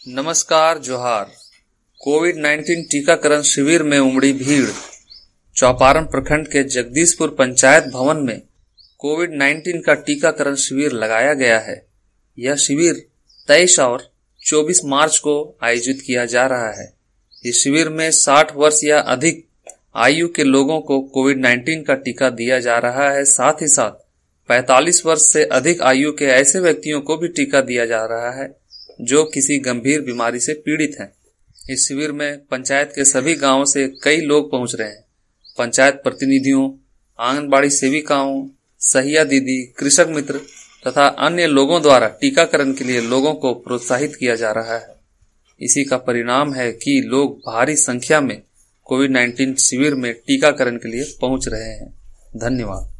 नमस्कार जोहार। कोविड-19 टीकाकरण शिविर में उमड़ी भीड़। चौपारण प्रखंड के जगदीशपुर पंचायत भवन में कोविड-19 का टीकाकरण शिविर लगाया गया है। यह शिविर 23 और 24 मार्च को आयोजित किया जा रहा है। इस शिविर में 60 वर्ष या अधिक आयु के लोगों को कोविड-19 का टीका दिया जा रहा है। साथ ही साथ 45 वर्ष से अधिक आयु के ऐसे व्यक्तियों को भी टीका दिया जा रहा है जो किसी गंभीर बीमारी से पीड़ित हैं। इस शिविर में पंचायत के सभी गांवों से कई लोग पहुंच रहे हैं। पंचायत प्रतिनिधियों, आंगनबाड़ी सेविकाओं, सहिया दीदी, कृषक मित्र तथा अन्य लोगों द्वारा टीकाकरण के लिए लोगों को प्रोत्साहित किया जा रहा है। इसी का परिणाम है कि लोग भारी संख्या में कोविड-19 शिविर में टीकाकरण के लिए पहुंच रहे हैं। धन्यवाद।